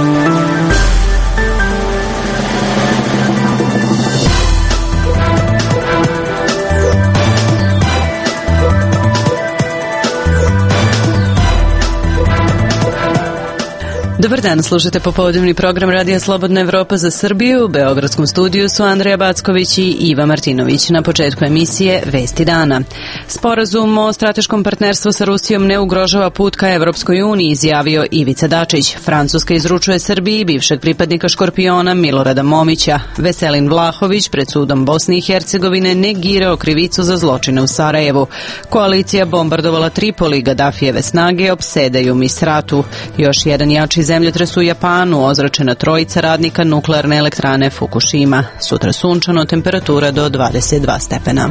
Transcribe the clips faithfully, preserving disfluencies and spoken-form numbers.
Dobar dan, slušate popodnevni program Radija Slobodna Evropa za Srbiju. U beogradskom studiju su Andreja Backović i Iva Martinović. Na početku emisije Vesti dana. Sporazum o strateškom partnerstvu sa Rusijom ne ugrožava put ka Evropskoj uniji, izjavio Ivica Dačić. Francuska izručuje Srbiji bivšeg pripadnika Škorpiona Milorada Momića. Veselin Vlahović pred sudom Bosne i Hercegovine negirao krivicu za zločine u Sarajevu. Koalicija bombardovala Tripoli, Gaddafijeve snage opsedaju Misratu. Još jedan jači zemljotres u Japanu, ozračena trojica radnika nuklearne elektrane Fukushima. Sutra sunčano, temperatura do dvadeset dva stepena.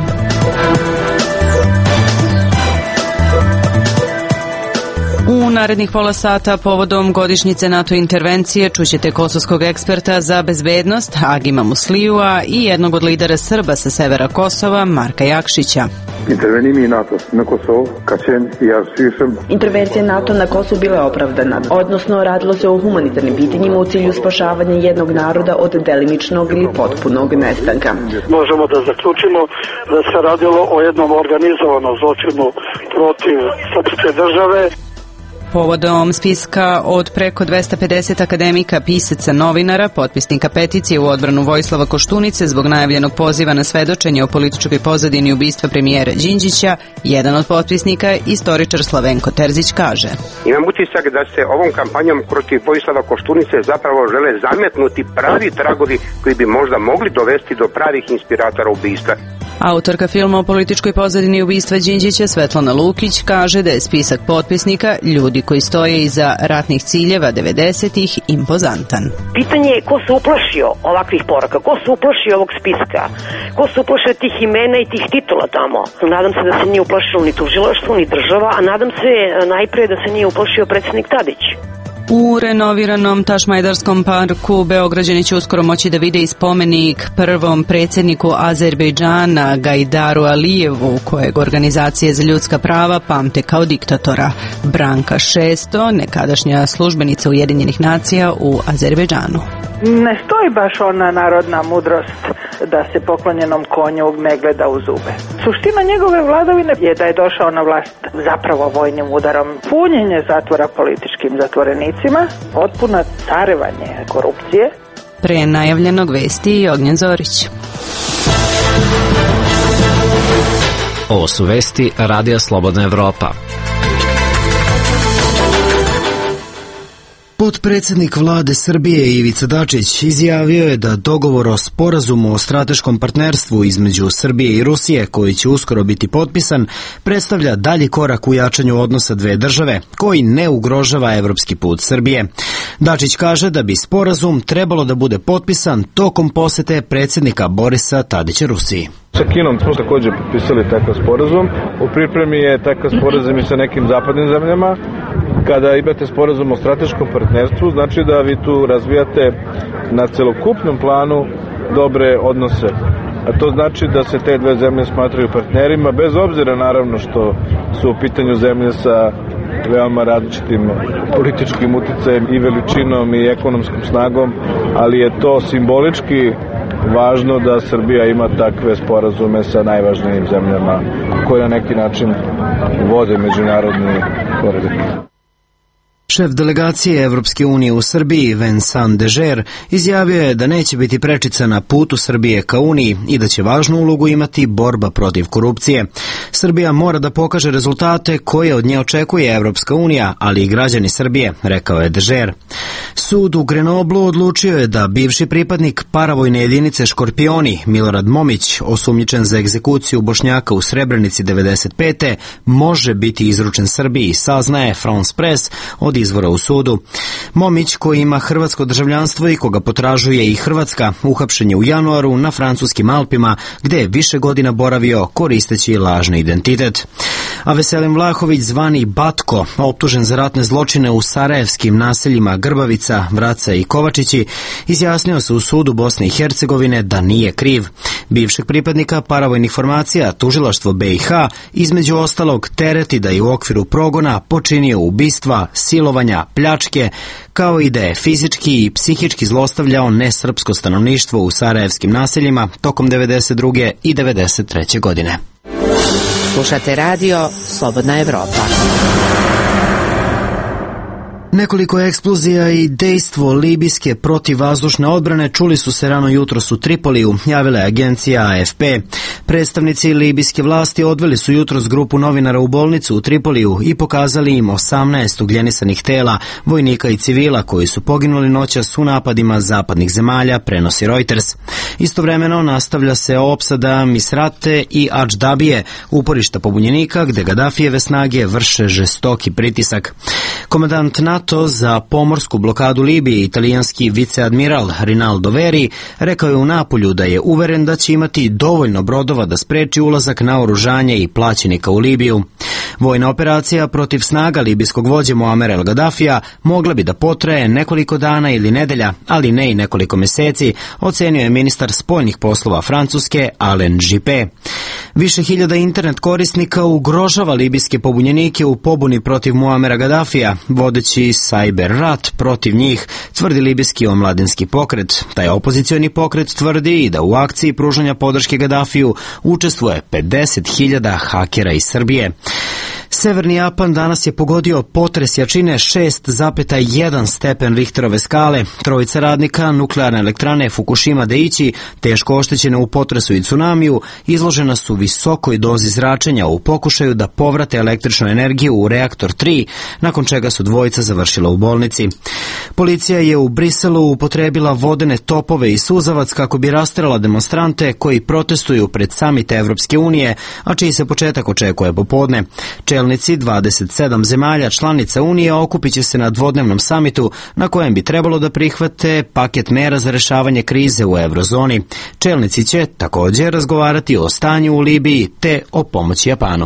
U narednih pola sata povodom godišnjice NATO intervencije čućete kosovskog eksperta za bezbednost Agima Muslijua i jednog od lidera Srba sa severa Kosova, Marka Jakšića. Intervenimi NATO na Kosovo, Kačen i Aršvišem. Intervencija NATO na Kosovo bila je opravdana, odnosno radilo se o humanitarnim pitanjima u cilju spašavanja jednog naroda od delimičnog ili potpunog nestanka. Možemo da zaključimo da se radilo o jednom organizovanom zločinu protiv srpske države. Povodom spiska od preko dvesta pedeset akademika, pisaca, novinara, potpisnika peticije u odbranu Vojislava Koštunice zbog najavljenog poziva na svedočenje o političkoj pozadini ubistva premijera Đinđića, jedan od potpisnika, istoričar Slavenko Terzić, kaže: Imam utisak da se ovom kampanjom protiv Vojislava Koštunice zapravo žele zametnuti pravi tragovi koji bi možda mogli dovesti do pravih inspiratora ubistva. Autorka filma o političkoj pozadini ubistva Đinđića, Svetlana Lukić, kaže da je spisak potpisnika, ljudi koji stoje iza ratnih ciljeva devedesetih, impozantan. Pitanje je ko se uplašio ovakvih poruka, ko se uplašio ovog spiska, ko se uplašio tih imena i tih titula tamo. Nadam se da se nije uplašilo ni tužilaštvo, ni država, a nadam se najpre da se nije uplašio predsjednik Tadić. U renoviranom Tašmajdarskom parku Beograđani će uskoro moći da vide i spomenik prvom predsjedniku Azerbejdžana Gajdaru Alijevu, kojeg organizacije za ljudska prava pamte kao diktatora. Branka Šesto, nekadašnja službenica Ujedinjenih nacija u Azerbejdžanu. Ne stoji baš ona narodna mudrost da se poklonjenom konju ne gleda u zube. Suština njegove vladavine je da je došao na vlast zapravo vojnim udarom. Punjenje zatvora političkim zatvorenicima, potpuno carevanje korupcije. Pre najavljenog vesti Ognjen Zorić. Ovo su vesti Radija Slobodna Evropa. Potpredsjednik vlade Srbije Ivica Dačić izjavio je da dogovor o sporazumu o strateškom partnerstvu između Srbije i Rusije, koji će uskoro biti potpisan, predstavlja dalji korak u jačanju odnosa dve države, koji ne ugrožava evropski put Srbije. Dačić kaže da bi sporazum trebalo da bude potpisan tokom posete predsjednika Borisa Tadića Rusiji. Sa Kinom smo također potpisali takav sporazum. U pripremi je takav sporazum i sa nekim zapadnim zemljama. Kada imate sporazum o strateškom partnerstvu, znači da vi tu razvijate na celokupnom planu dobre odnose. A to znači da se te dve zemlje smatraju partnerima, bez obzira naravno što su u pitanju zemlje sa veoma različitim političkim uticajem i veličinom i ekonomskom snagom, ali je to simbolički važno da Srbija ima takve sporazume sa najvažnijim zemljama koje na neki način vode međunarodni poredak. Šef delegacije Evropske unije u Srbiji, Vincent Dežer, izjavio je da neće biti prečica na putu Srbije ka Uniji i da će važnu ulogu imati borba protiv korupcije. Srbija mora da pokaže rezultate koje od nje očekuje Evropska unija, ali i građani Srbije, rekao je Dežer. Sud u Grenoblu odlučio je da bivši pripadnik paravojne jedinice Škorpioni, Milorad Momić, osumnjičen za egzekuciju Bošnjaka u Srebrenici devedeset pete može biti izručen Srbiji, saznaje France Press od izvora u sudu. Momić, koji ima hrvatsko državljanstvo i koga potražuje i Hrvatska, uhapšen je u januaru na francuskim Alpima, gde je više godina boravio koristeći lažni identitet. A Veselin Vlahović, zvani Batko, optužen za ratne zločine u sarajevskim naseljima Grbavica, Vraca i Kovačići, izjasnio se u sudu Bosne i Hercegovine da nije kriv. Bivšeg pripadnika paravojnih formacija tužilaštvo B i H između ostalog tereti da je u okviru progona počinio ubistva, silovanja silovanja, pljačke, kao i da je fizički i psihički zlostavljao nesrpsko stanovništvo u sarajevskim naseljima tokom devedeset druge i devedeset treće godine. Slušate radio Slobodna Evropa. Nekoliko eksplozija i dejstvo libijske protivvazdušne odbrane čuli su se rano jutros u Tripoliju, javila je agencija A F P. Predstavnici libijske vlasti odveli su jutros grupu novinara u bolnicu u Tripoliju i pokazali im osamnaest ugljenisanih tela, vojnika i civila koji su poginuli noćas u napadima zapadnih zemalja, prenosi Reuters. Istovremeno nastavlja se opsada Misrate i Adždabije, uporišta pobunjenika gde Gadafijeve snage vrše žestoki pritisak. Komandant NATO za pomorsku blokadu Libije, italijanski viceadmiral Rinaldo Veri, rekao je u Napolju da je uveren da će imati dovoljno brodova da spreči ulazak naoružanja i plaćenika u Libiju. Vojna operacija protiv snaga libijskog vođe Muamera el Gadafija mogla bi da potraje nekoliko dana ili nedelja, ali ne i nekoliko meseci, ocenio je ministar spoljnih poslova Francuske Alain Juppé. Više hiljada internet korisnika ugrožava libijske pobunjenike u pobuni protiv Muamera Gadafija, vodeći cyber rat protiv njih, tvrdi libijski omladinski pokret. Taj opozicioni pokret tvrdi i da u akciji pružanja podrške Gadafiju učestvuje pedeset hiljada hakera iz Srbije. Severni Japan danas je pogodio potres jačine šest zarez jedan stepen Richterove skale. Trojica radnika nuklearne elektrane Fukushima Daiichi, teško oštećena u potresu i tsunamiju, izložena su visokoj dozi zračenja u pokušaju da povrate električnu energiju u reaktor tri, nakon čega su dvojica završila u bolnici. Policija je u Briselu upotrebila vodene topove i suzavac kako bi rasterala demonstrante koji protestuju pred samit Evropske unije, a čiji se početak očekuje popodne. Čelnici dvadeset sedam zemalja članica Unije okupit će se na dvodnevnom samitu na kojem bi trebalo da prihvate paket mera za rešavanje krize u eurozoni. Čelnici će također razgovarati o stanju u Libiji te o pomoći Japanu.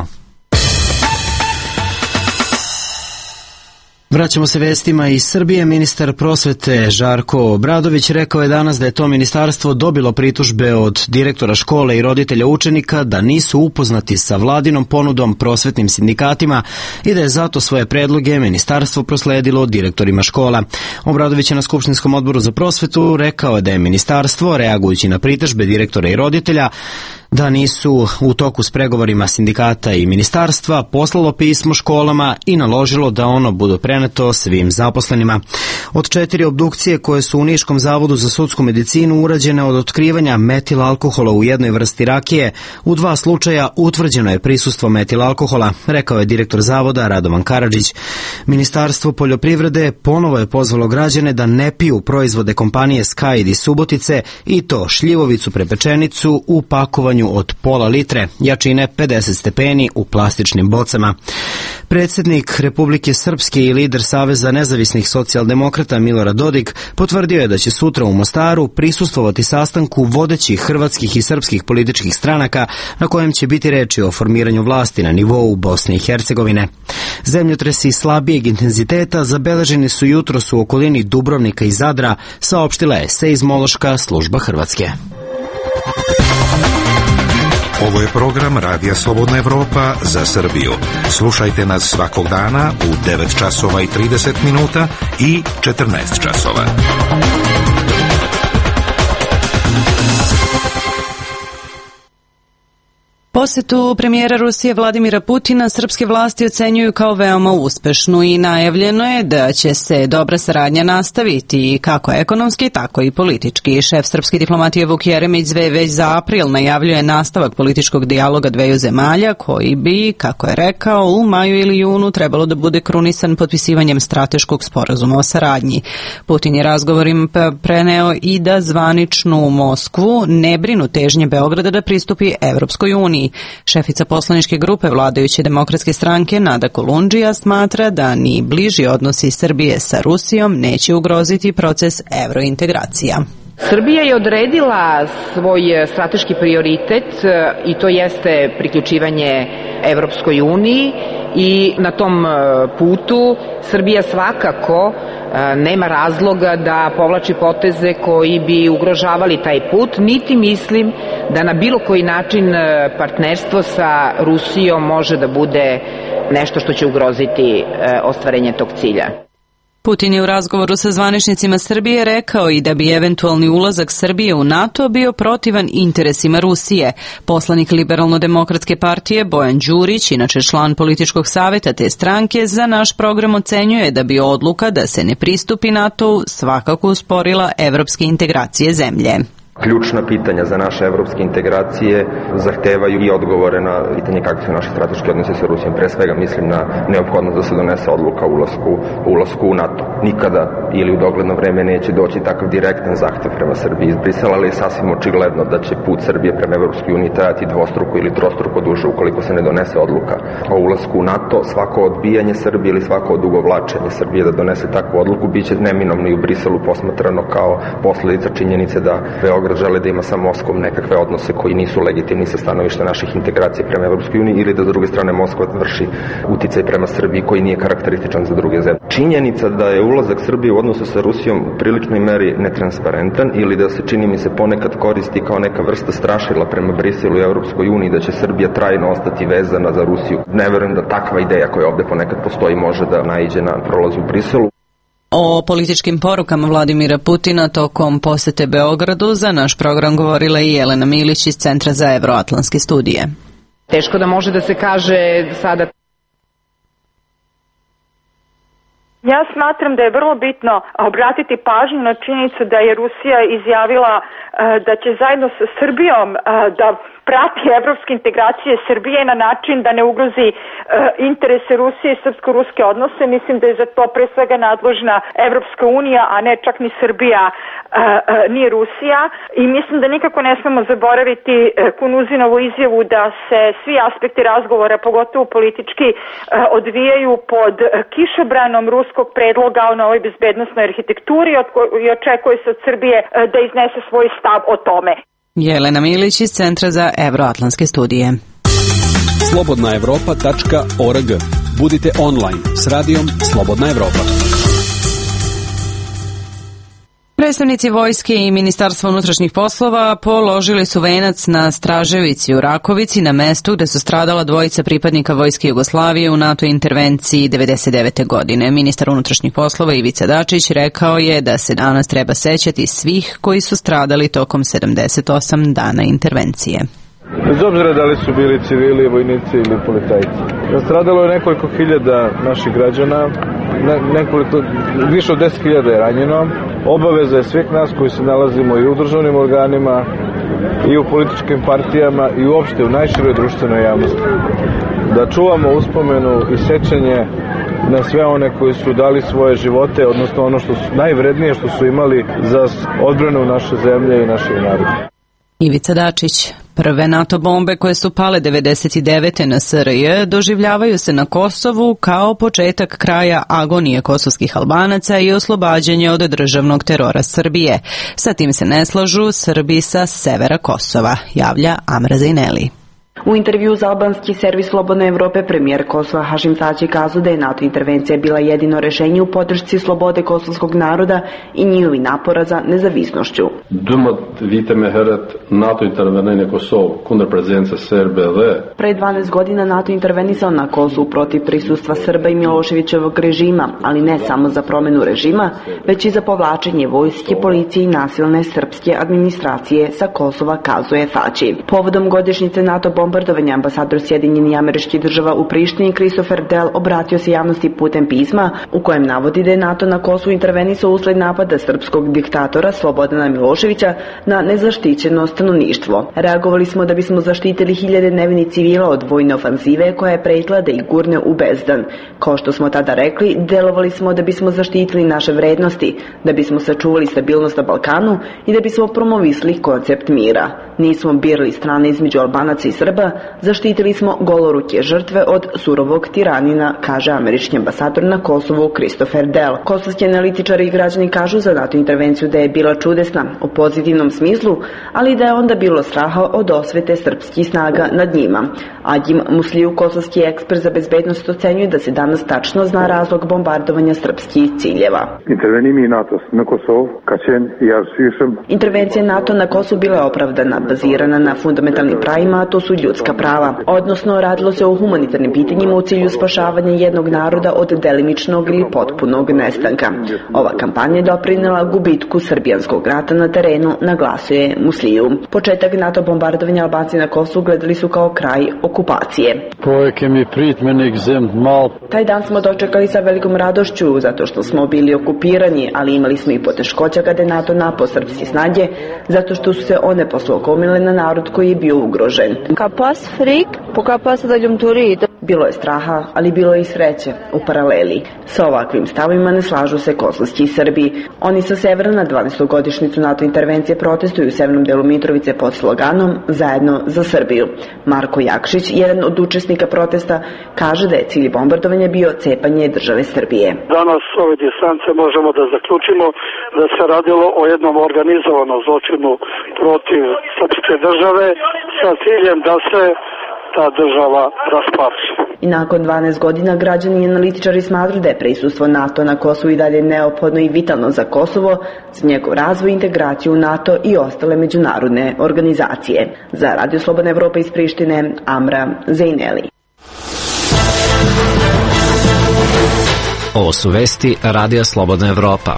Vraćamo se vestima iz Srbije. Ministar prosvete Žarko Obradović rekao je danas da je to ministarstvo dobilo pritužbe od direktora škole i roditelja učenika da nisu upoznati sa vladinom ponudom prosvetnim sindikatima i da je zato svoje predloge ministarstvo prosledilo direktorima škola. Obradović je na Skupštinskom odboru za prosvetu rekao da je ministarstvo, reagujući na pritužbe direktora i roditelja, da nisu u toku s pregovorima sindikata i ministarstva, poslalo pismo školama i naložilo da ono bude preneto svim zaposlenima. Od četiri obdukcije koje su u Niškom zavodu za sudsku medicinu urađene od otkrivanja metilalkohola u jednoj vrsti rakije, u dva slučaja utvrđeno je prisustvo metilalkohola, rekao je direktor zavoda Radovan Karadžić. Ministarstvo poljoprivrede ponovo je pozvalo građane da ne piju proizvode kompanije Skaid iz Subotice i to šljivovicu prepečenicu u pakovanju od pola litre, jačine pedeset stepeni u plastičnim bocama. Predsjednik Republike Srpske i lider Saveza nezavisnih socijaldemokrata Milorad Dodik potvrdio je da će sutra u Mostaru prisustvovati sastanku vodećih hrvatskih i srpskih političkih stranaka na kojem će biti reči o formiranju vlasti na nivou Bosne i Hercegovine. Zemljotresi slabijeg intenziteta zabeleženi su jutros u okolini Dubrovnika i Zadra, saopštila je Seizmološka služba Hrvatske. Ovo je program Radija Slobodna Evropa za Srbiju. Slušajte nas svakog dana u devet časova i trideset minuta i četrnaest časova. Posetu premijera Rusije Vladimira Putina srpske vlasti ocenjuju kao veoma uspešnu i najavljeno je da će se dobra saradnja nastaviti kako ekonomski, tako i politički. Šef srpske diplomatije Vuk Jeremić već za april najavljuje nastavak političkog dijaloga dveju zemalja koji bi, kako je rekao, u maju ili junu trebalo da bude krunisan potpisivanjem strateškog sporazuma o saradnji. Putin je razgovorim preneo i da zvaničnu Moskvu ne brinu težnje Beograda da pristupi Evropskoj uniji. Šefica poslaničke grupe vladajuće demokratske stranke Nada Kolundžija smatra da ni bliži odnosi Srbije sa Rusijom neće ugroziti proces evrointegracija. Srbija je odredila svoj strateški prioritet i to jeste priključivanje Evropskoj uniji i na tom putu Srbija svakako nema razloga da povlači poteze koji bi ugrožavali taj put, niti mislim da na bilo koji način partnerstvo sa Rusijom može da bude nešto što će ugroziti ostvarenje tog cilja. Putin je u razgovoru sa zvaničnicima Srbije rekao i da bi eventualni ulazak Srbije u NATO bio protivan interesima Rusije. Poslanik Liberalno-demokratske partije Bojan Đurić, inače član političkog saveta te stranke, za naš program ocenjuje da bi odluka da se ne pristupi NATO-u svakako usporila evropske integracije zemlje. Ključna pitanja za naše evropske integracije zahtevaju i odgovore na pitanje kakvi su naši strateški odnosi sa Rusijom. Pre svega mislim na neophodnost da se donese odluka o ulasku, ulasku u NATO. Nikada ili u dogledno vreme neće doći takav direktan zahtev prema Srbiji iz Brisela, ali je sasvim očigledno da će put Srbije prema Evropskoj uniji trajati dvostruko ili trostruko duže ukoliko se ne donese odluka o ulasku u NATO. Svako odbijanje Srbije ili svako odugovlačenje Srbije da donese takvu odluku biće neminovno i u Briselu posmatrano kao posledica činjenice da Beograd žele da ima sa Moskvom nekakve odnose koji nisu legitimni sa stanovišta naših integracija prema Evropskoj uniji ili da s druge strane Moskva vrši uticaj prema Srbiji koji nije karakterističan za druge zemlje. Činjenica da je ulazak Srbije u odnosu sa Rusijom u priličnoj meri netransparentan ili da se, čini mi se, ponekad koristi kao neka vrsta strašila prema Briselu i Evropskoj uniji da će Srbija trajno ostati vezana za Rusiju. Ne verujem da takva ideja koja ovde ponekad postoji može da naiđe na prolazu u Briselu. O političkim porukama Vladimira Putina tokom posete Beogradu za naš program govorila i Jelena Milić iz Centra za evroatlantske studije. Teško da može da se kaže sada. Ja smatram da je vrlo bitno obratiti pažnju na činjenicu da je Rusija izjavila da će zajedno sa Srbijom da prati evropske integracije Srbije na način da ne ugrozi e, interese Rusije i srpsko-ruske odnose. Mislim da je za to pre svega nadležna Evropska unija, a ne čak ni Srbija, e, e, ni Rusija. I mislim da nikako ne smemo zaboraviti e, Kunuzinovu izjavu da se svi aspekti razgovora, pogotovo politički, e, odvijaju pod kišobranom ruskog predloga o novoj bezbednosnoj arhitekturi i očekuje se od Srbije e, da iznese svoj stav o tome. Jelena Milić iz Centra za evroatlantske studije. slobodna evropa tačka org. Budite online s radijom Slobodna Evropa. Predstavnici vojske i Ministarstva unutrašnjih poslova položili su venac na Straževici u Rakovici, na mestu gde su stradala dvojica pripadnika Vojske Jugoslavije u NATO intervenciji devedeset devete. godine. Ministar unutrašnjih poslova Ivica Dačić rekao je da se danas treba sećati svih koji su stradali tokom sedamdeset osam dana intervencije. Bez obzira da li su bili civili, vojnici ili policajci. Stradalo je nekoliko hiljada naših građana, ne, nekoliko, više od deset hiljada je ranjeno. Obaveza je svih nas koji se nalazimo i u državnim organima, i u političkim partijama, i uopšte u najširoj društvenoj javnosti, da čuvamo uspomenu i sećanje na sve one koji su dali svoje živote, odnosno ono što su najvrednije što su imali za odbranu naše zemlje i našeg naroda. Ivica Dačić. Prve NATO bombe koje su pale devedeset devete. na S R J doživljavaju se na Kosovu kao početak kraja agonije kosovskih Albanaca i oslobađanje od državnog terora Srbije. Sa tim se ne slažu Srbi sa severa Kosova, javlja Amra Zaineli. U intervju za albanski servis Slobodne Evrope premijer Kosova Hašim Tači kazao da je NATO intervencija bila jedino rešenje u podršci slobode kosovskog naroda i njihovi napora za nezavisnošću. NATO intervenije Kosov kundar prezence Srbije. Pre dvanaest godina NATO intervenisao na Kosovu protiv prisustva Srba i Miloševićevog režima, ali ne samo za promenu režima, već i za povlačenje vojske, policije i nasilne srpske administracije sa Kosova, kazuje Tači. Povodom godišnjice NATO bombardovanja ambasador Sjedinjenih Američkih Država u Prištini Christopher Dell obratio se javnosti putem pisma u kojem navodi da je NATO na Kosovu intervenisao usled napada srpskog diktatora Slobodana Miloševića na nezaštićeno stanovništvo. Reagovali smo da bismo zaštitili hiljade nevinih civila od vojne ofanzive koja je pretila da ih gurne u bezdan. Kao što smo tada rekli, delovali smo da bismo zaštitili naše vrednosti, da bismo sačuvali stabilnost na Balkanu i da bismo promovisali koncept mira. Nismo birali strane između Albanaca i Srba, zaštitili smo goloruke žrtve od surovog tiranina, kaže američki ambasador na Kosovu Christopher Dell. Kosovski analitičari i građani kažu za NATO intervenciju da je bila čudesna u pozitivnom smislu, ali da je onda bilo straha od osvete srpskih snaga nad njima. Agim Musliju, kosovski ekspert za bezbednost, ocenjuje da se danas tačno zna razlog bombardovanja srpskih ciljeva. Intervencija NATO na Kosovu bila je opravdana, bazirana na fundamentalnim pravima, a to su ljudska prava, odnosno radilo se o humanitarnim pitanjima u cilju spašavanja jednog naroda od delimičnog ili potpunog nestanka. Ova kampanja je doprinela gubitku srbijanskog rata na terenu, naglasuje Musliju. Početak NATO bombardovanja Albanci na Kosovu gledali su kao kraj okupacije. Taj dan smo dočekali sa velikom radošću zato što smo bili okupirani, ali imali smo i poteškoća kada je NATO napao srpske snage, zato što su se one poslokomile na narod koji je bio ugrožen. Bilo je straha, ali bilo je i sreće u paraleli. Sa ovakvim stavima ne slažu se kosovski i Srbi. Oni sa severa na dvanaestogodišnjicu NATO intervencije protestuju u severnom delu Mitrovice pod sloganom Zajedno za Srbiju. Marko Jakšić, jedan od učesnika protesta, kaže da je cilj bombardovanja bio cepanje države Srbije. Danas ove distance možemo da zaključimo da se radilo o jednom organizovanom zločinu protiv srpske države sa ciljem da se ta država rasparči. I nakon dvanaest godina građani i analitičari smatruju da je prisustvo NATO na Kosovu i dalje neophodno i vitalno za Kosovo, za njegov razvoj, integraciju u NATO i ostale međunarodne organizacije. Za Radio Slobodna Evropa iz Prištine, Amra Zejneli. Ovo su vesti Radija Slobodna Evropa.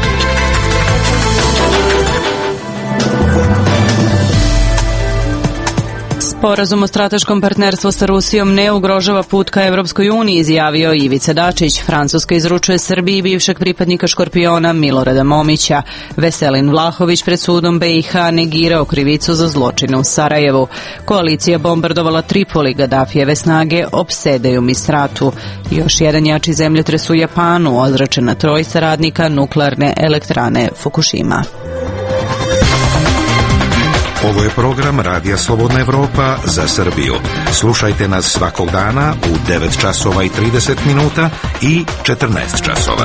Sporazum o strateškom partnerstvu sa Rusijom ne ugrožava put ka Evropskoj uniji, izjavio Ivica Dačić. Francuska izručuje Srbiji bivšeg pripadnika Škorpiona Milorada Momića. Veselin Vlahović pred sudom B i H negirao krivicu za zločine u Sarajevu. Koalicija bombardovala Tripoli, Gadafijeve snage opsedaju Misratu. Još jedan jači zemljotres u Japanu, ozračena trojica radnika nuklearne elektrane Fukushima. Ovo je program Radija Slobodna Evropa za Srbiju. Slušajte nas svakog dana u devet časova i trideset minuta i četrnaest časova.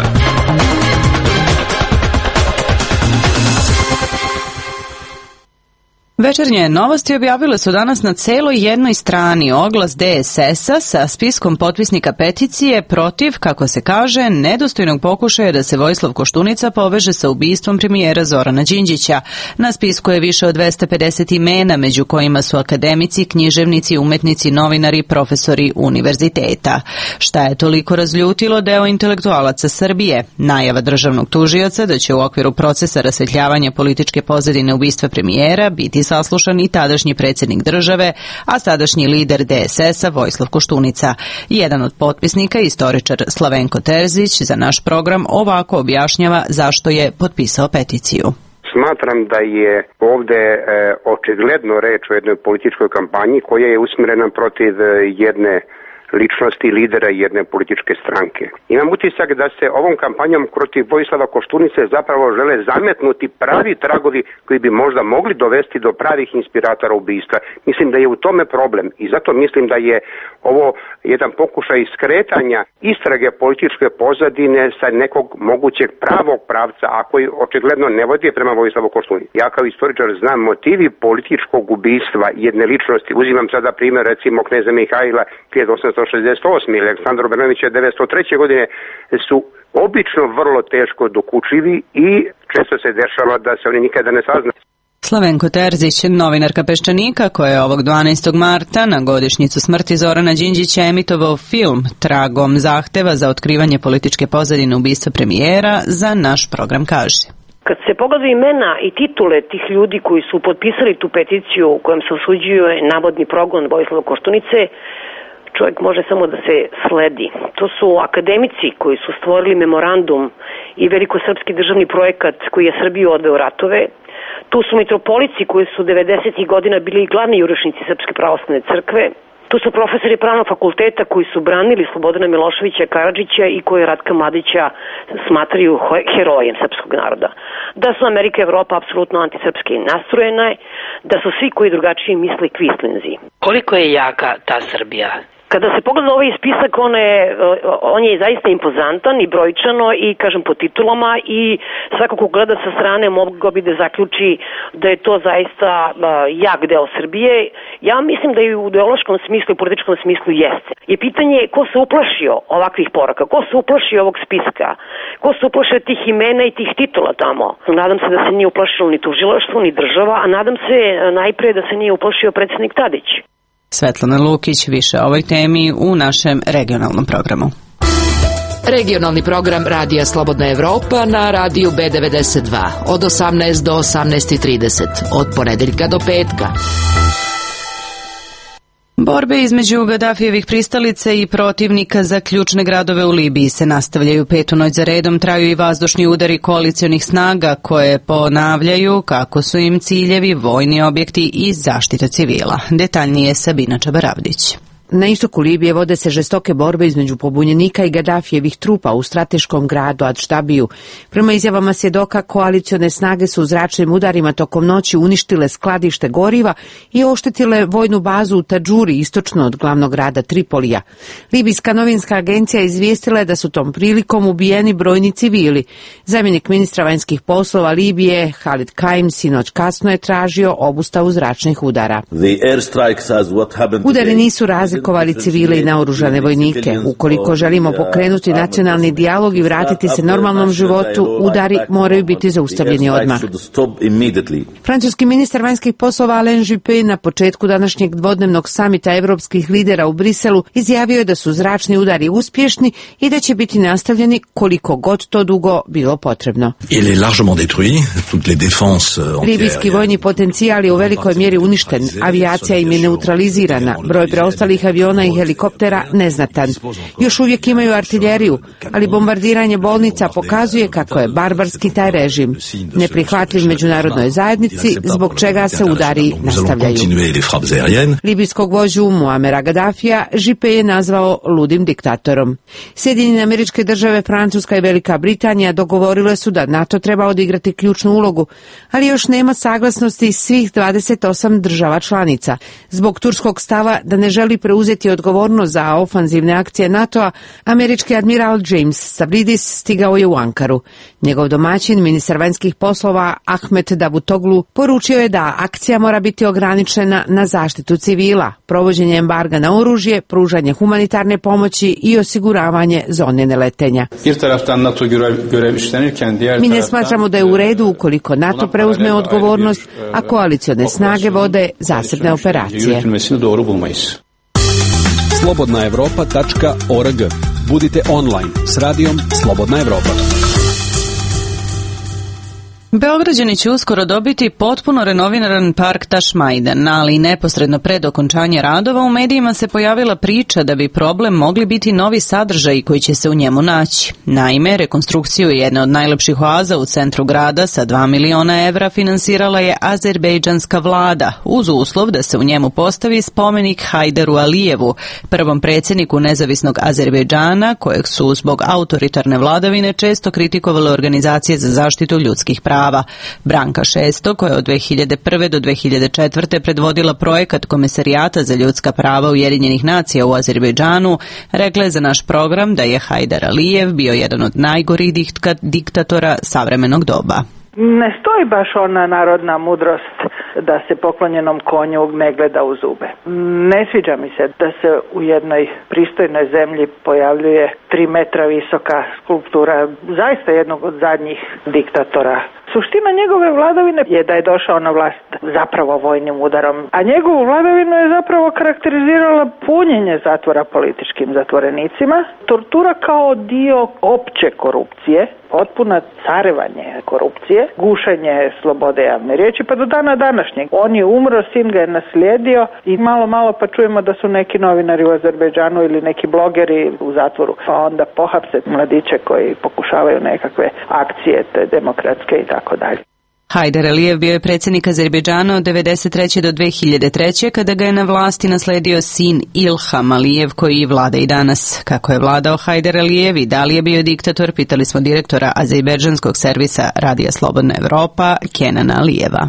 Večernje novosti objavile su danas na celoj jednoj strani oglas D S S-a sa spiskom potpisnika peticije protiv, kako se kaže, nedostojnog pokušaja da se Vojislav Koštunica poveže sa ubistvom premijera Zorana Đinđića. Na spisku je više od dvesta pedeset imena, među kojima su akademici, književnici, umetnici, novinari, profesori univerziteta. Šta je toliko razljutilo deo intelektualaca Srbije? Najava državnog tužioca da će u okviru procesa rasvetljavanja političke pozadine ubistva premijera biti saslušan i tadašnji predsjednik države, a sadašnji lider D S S-a Vojislav Koštunica. Jedan od potpisnika, istoričar Slavenko Terzić, za naš program ovako objašnjava zašto je potpisao peticiju. Smatram da je ovde e, očigledno reč o jednoj političkoj kampanji koja je usmjerena protiv jedne ličnosti lidera jedne političke stranke. Imam utisak da se ovom kampanjom protiv Vojislava Koštunice zapravo žele zametnuti pravi tragovi koji bi možda mogli dovesti do pravih inspiratora ubistva. Mislim da je u tome problem i zato mislim da je ovo jedan pokušaj skretanja istrage političke pozadine sa nekog mogućeg pravog pravca, a koji očigledno ne vodi prema Vojislavu Koštunici. Ja kao istoričar znam motivi političkog ubistva jedne ličnosti. Uzimam sada primjer recimo kneza Mihajla hiljadu osamsto šezdeset osme ili Aleksandra Obrenovića devetsto treće godine su obično vrlo teško dokučivi i često se dešava da se oni nikada ne saznaju. Slavenko Terzić, novinarka Peščanika, koja je ovog dvanaestog marta na godišnjicu smrti Zorana Đinđića emitovao film tragom zahteva za otkrivanje političke pozadine ubistva premijera, za naš program kaže. Kad se pogledaju imena i titule tih ljudi koji su potpisali tu peticiju u kojem se osuđuje navodni progon Vojislava Koštunice, čovjek može samo da se sledi. To su akademici koji su stvorili memorandum i velikosrpski državni projekat koji je Srbiju odveo ratove. Tu su mitropolici koji su devedesetih godina bili glavni jurišnici Srpske pravoslavne crkve. Tu su profesori pravnog fakulteta koji su branili Slobodana Miloševića Karadžića i koji Ratka Mladića smatraju herojem srpskog naroda. Da su Amerika i Evropa apsolutno antisrpski nastrojene, da su svi koji drugačiji misle kvislinzi. Koliko je jaka ta Srbija? Kada se pogleda ovaj spisak, on je, on je zaista impozantan i brojčano i, kažem, po titulama i svako ko gleda sa strane mogao bi da zaključi da je to zaista uh, jak deo Srbije. Ja mislim da i u ideološkom smislu i političkom smislu jeste. Je pitanje ko se uplašio ovakvih poraka, ko se uplašio ovog spiska, ko se uplašio tih imena i tih titula tamo. Nadam se da se nije uplašilo ni tužilaštvo, ni država, a nadam se najpre da se nije uplašio predsjednik Tadić. Svetlana Lukić, više o ovoj temi u našem regionalnom programu. Regionalni program Radija Slobodna Evropa na radiju B devedeset dva od osamnaest do osamnaest trideset, od ponedeljka do petka. Borbe između Gadafijevih pristalica i protivnika za ključne gradove u Libiji se nastavljaju. Petu noć za redom traju i vazdušni udari koalicionih snaga koje ponavljaju kako su im ciljevi vojni objekti i zaštita civila. Detaljnije Sabina Čabaravdić. Na istoku Libije vode se žestoke borbe između pobunjenika i Gadafijevih trupa u strateškom gradu Ad-Štabiju. Prema izjavama svjedoka, koalicione snage su zračnim udarima tokom noći uništile skladište goriva i oštetile vojnu bazu u Tadžuri, istočno od glavnog grada Tripolija. Libijska novinska agencija izvijestila je da su tom prilikom ubijeni brojni civili. Zamjenik ministra vanjskih poslova Libije, Halid Kaim, sinoć kasno je tražio obustavu zračnih udara. Udari nisu razlikovali civile i naoružane vojnike. Ukoliko želimo pokrenuti nacionalni dijalog i vratiti se normalnom životu, udari moraju biti zaustavljeni odmah. Francuski ministar vanjskih poslova Alain Juppé na početku današnjeg dvodnevnog samita evropskih lidera u Briselu izjavio je da su zračni udari uspješni i da će biti nastavljeni koliko god to dugo bilo potrebno. Libijski vojni potencijal je u velikoj mjeri uništen, avijacija im je neutralizirana, broj preostalih aviona i helikoptera neznatan. Još uvijek imaju artiljeriju, ali bombardiranje bolnica pokazuje kako je barbarski taj režim. Neprihvatljiv međunarodnoj zajednici, zbog čega se udari nastavljaju. Libijskog vođu Muamera Gadafija Juppé je nazvao ludim diktatorom. Sjedinjene Američke Države, Francuska i Velika Britanija dogovorile su da NATO treba odigrati ključnu ulogu, ali još nema saglasnosti svih dvadeset osam država članica. Zbog turskog stava da ne želi preuzeti odgovornost za ofanzivne akcije NATO-a, američki admiral James Stavridis stigao je u Ankaru. Njegov domaćin, ministar vanjskih poslova Ahmet Davutoglu, poručio je da akcija mora biti ograničena na zaštitu civila, provođenje embarga na oružje, pružanje humanitarne pomoći i osiguravanje zone neletenja. Mi ne smatramo da je u redu ukoliko NATO preuzme odgovornost, a koalicione snage vode zasebne operacije. slobodna evropa tačka org. Budite online s radijom Slobodna Evropa. Beograđani će uskoro dobiti potpuno renoviran park Tašmajdan, ali neposredno pred okončanje radova u medijima se pojavila priča da bi problem mogli biti novi sadržaji koji će se u njemu naći. Naime, rekonstrukciju jedne od najlepših oaza u centru grada sa dva miliona evra finansirala je azerbejdžanska vlada, uz uslov da se u njemu postavi spomenik Hajderu Alijevu, prvom predsjedniku nezavisnog Azerbejdžana, kojeg su zbog autoritarne vladavine često kritikovale organizacije za zaštitu ljudskih prava. Branka Šesto, koja je od dve hiljade prve do dve hiljade četvrte predvodila projekat Komesarijata za ljudska prava Ujedinjenih nacija u Azerbejdžanu, rekla je za naš program da je Hajdar Alijev bio jedan od najgorih diktatora savremenog doba. Ne stoji baš ona narodna mudrost da se poklonjenom konju ne gleda u zube. Ne sviđa mi se da se u jednoj pristojnoj zemlji pojavljuje tri metra visoka skulptura zaista jednog od zadnjih diktatora. Suština njegove vladavine je da je došao na vlast zapravo vojnim udarom, a njegovu vladavinu je zapravo karakterizirala punjenje zatvora političkim zatvorenicima, tortura kao dio opće korupcije, potpuno carevanje korupcije, gušenje slobode javne riječi, pa do dana današnjeg. On je umro, sin ga je naslijedio i malo malo pa čujemo da su neki novinari u Azerbejdžanu ili neki blogeri u zatvoru, pa onda pohapse mladiće koji pokušavaju nekakve akcije te demokratske i tako dalje. Hajdar Alijev bio je predsjednik Azerbejdžana od devedeset treće do dve hiljade treće kada ga je na vlasti nasledio sin Ilham Alijev koji vlada i danas. Kako je vladao Hajdar Alijev i da li je bio diktator, pitali smo direktora azerbejdžanskog servisa Radija Slobodna Evropa, Kenana Alijeva.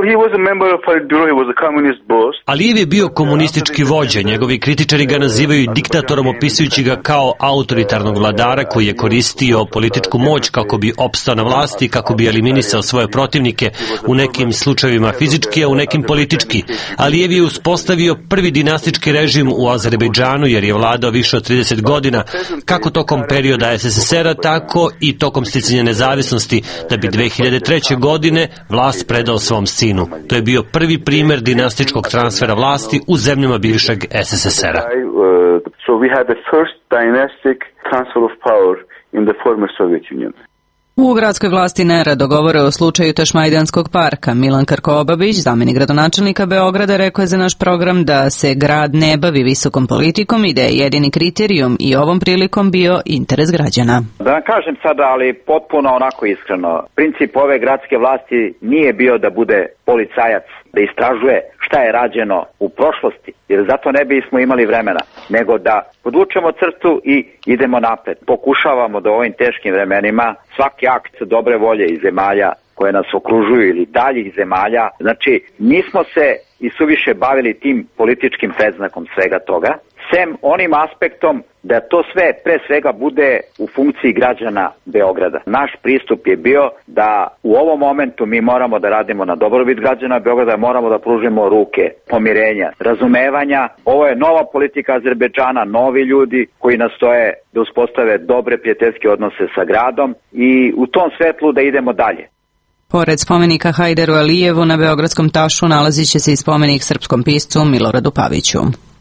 Alijev je bio komunistički vođa, njegovi kritičari ga nazivaju diktatorom opisujući ga kao autoritarnog vladara koji je koristio političku moć kako bi opstao na vlasti, kako bi eliminisao svoje protivnike, u nekim slučajevima fizički, a u nekim politički. Alijev je uspostavio prvi dinastički režim u Azerbejdžanu jer je vladao više od trideset godina, kako tokom perioda es es es era, tako i tokom sticanja nezavisnosti, da bi dve hiljade treće godine vlast predao svom sinu. To je bio prvi primer dinastičkog transfera vlasti u zemljama bivšeg es es es er a. So we had the first dynastic transfer of power in the former Soviet Union. U gradskoj vlasti nerado govore o slučaju Tašmajdanskog parka. Milan Krkobabić, zamjenik gradonačelnika Beograda, rekao je za naš program da se grad ne bavi visokom politikom i da je jedini kriterijum i ovom prilikom bio interes građana. Da vam kažem sada, ali potpuno onako iskreno, princip ove gradske vlasti nije bio da bude policajac, da istražuje šta je rađeno u prošlosti, jer zato ne bismo imali vremena, nego da podvučemo crtu i idemo napred. Pokušavamo da u ovim teškim vremenima svaki akt dobre volje iz zemalja koje nas okružuju ili daljih zemalja, znači nismo se i suviše bavili tim političkim predznakom svega toga, sem onim aspektom da to sve pre svega bude u funkciji građana Beograda. Naš pristup je bio da u ovom momentu mi moramo da radimo na dobrobit građana Beograda, moramo da pružimo ruke pomirenja, razumevanja. Ovo je nova politika Azerbejdžana, novi ljudi koji nastoje da uspostave dobre prijateljske odnose sa gradom i u tom svetlu da idemo dalje. Pored spomenika Hajderu Alijevu na beogradskom Tašu nalazit će se i spomenik srpskom piscu Miloradu Paviću.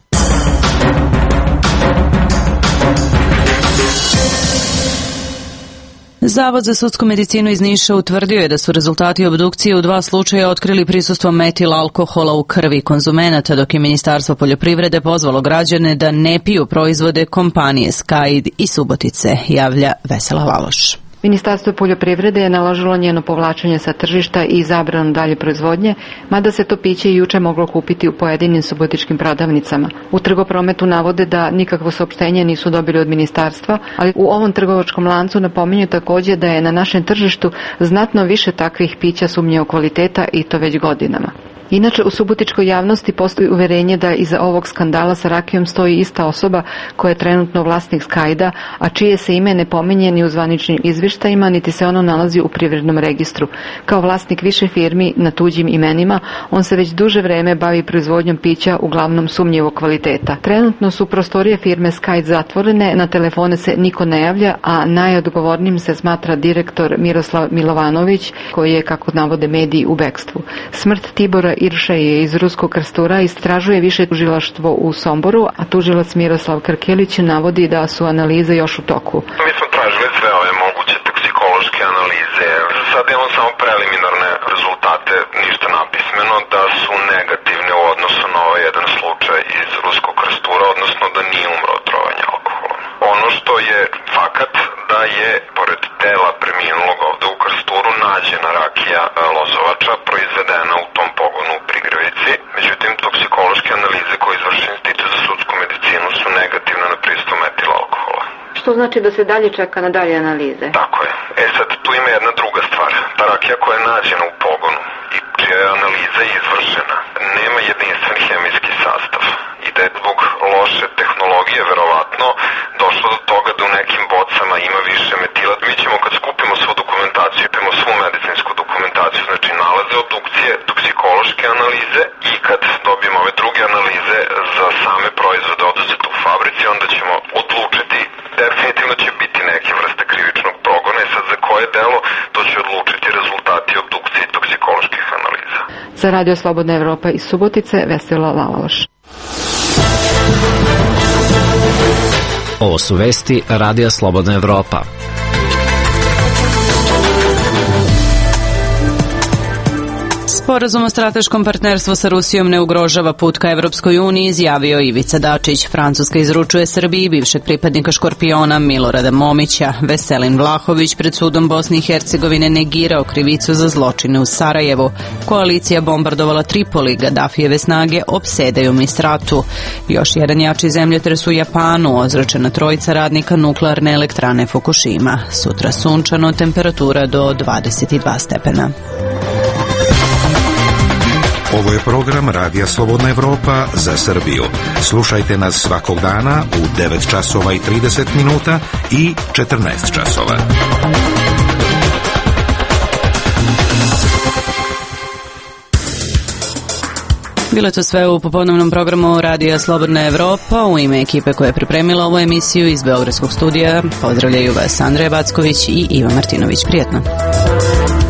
Zavod za sudsku medicinu iz Niša utvrdio je da su rezultati obdukcije u dva slučaja otkrili prisustvo metil alkohola u krvi konzumenata, dok je Ministarstvo poljoprivrede pozvalo građane da ne piju proizvode kompanije Skaid i Subotice, javlja Vesela Laloš. Ministarstvo poljoprivrede je naložilo njeno povlačenje sa tržišta i zabranu dalje proizvodnje, mada se to piće i juče moglo kupiti u pojedinim subotičkim prodavnicama. U trgoprometu navode da nikakvo saopštenje nisu dobili od ministarstva, ali u ovom trgovačkom lancu napominju također da je na našem tržištu znatno više takvih pića sumnje o kvaliteta i to već godinama. Inače, u subotičkoj javnosti postoji uverenje da iza ovog skandala sa rakijom stoji ista osoba koja je trenutno vlasnik Skajda, a čije se ime ne pominje ni u zvaničnim izvještajima, niti se ono nalazi u privrednom registru. Kao vlasnik više firmi na tuđim imenima, on se već duže vreme bavi proizvodnjom pića uglavnom sumnjivog kvaliteta. Trenutno su prostorije firme Skajd zatvorene, na telefone se niko ne javlja, a najodgovornijim se smatra direktor Miroslav Milovanović, koji je, kako navode mediji, u bekstvu. Smrt Tibora Irša je iz Ruskog Krstura istražuje više tužilaštvo u Somboru, a tužilac Miroslav Krkelić navodi da su analize još u toku. Mi smo tražili sve ove moguće toksikološke analize. Sad imamo samo preliminarne rezultate, ništa napismeno, da su negativne u odnosu na ovaj jedan slučaj iz Ruskog Krstura, odnosno da nije umro od trovanja alkoholom. Ono što je fakat da je, pored tela preminulog ovde u Krsturu, nađena rakija lozovača proizvedena u tom pogonu u Prigravici. Međutim, toksikološke analize koje izvrši Institut za sudsku medicinu su negativne na prisustvo metil alkohola. Što znači da se dalje čeka na dalje analize? Tako je. E sad, tu ima jedna druga stvar. Ta rakija koja je nađena u pogonu i čija je analiza izvršena, nema jedinstven hemijski sastav. I da je zbog loše tehnologije verovatno došlo do toga da u nekim bocama ima više metila. Mi ćemo kad skupimo svu dokumentaciju, imamo svu medicinsku dokumentaciju, znači nalaze obdukcije, toksikološke analize i kad dobijemo ove druge analize za same proizvode oduzete u fabrici, onda ćemo odlučiti, definitivno će biti neke vrste krivičnog progona i sad za koje delo to će odlučiti rezultati obdukcije i toksikoloških analiza. Za Radio Slobodna Evropa iz Subotice, Vesela Laloš. Ovo su vesti Radija Slobodna Evropa. Sporazum o strateškom partnerstvu sa Rusijom ne ugrožava put ka Evropskoj uniji, izjavio Ivica Dačić. Francuska izručuje Srbiji bivšeg pripadnika Škorpiona Milorada Momića. Veselin Vlahović pred sudom Bosne i Hercegovine negirao krivicu za zločine u Sarajevu. Koalicija bombardovala Tripoli, Gaddafijeve snage opsedaju Misratu. Još jedan jači zemljotres u Japanu, ozračena trojica radnika nuklearne elektrane Fukushima. Sutra sunčano, temperatura do dvadeset dva stepena. Ovo je program Radija Slobodna Evropa za Srbiju. Slušajte nas svakog dana u devet časova i trideset minuta i četrnaest časova. Bilo to sve u popodnevnom programu Radija Slobodna Evropa. U ime ekipe koja je pripremila ovu emisiju iz Beogradskog studija pozdravljaju vas Andreja Backović i Iva Martinović. Prijetno.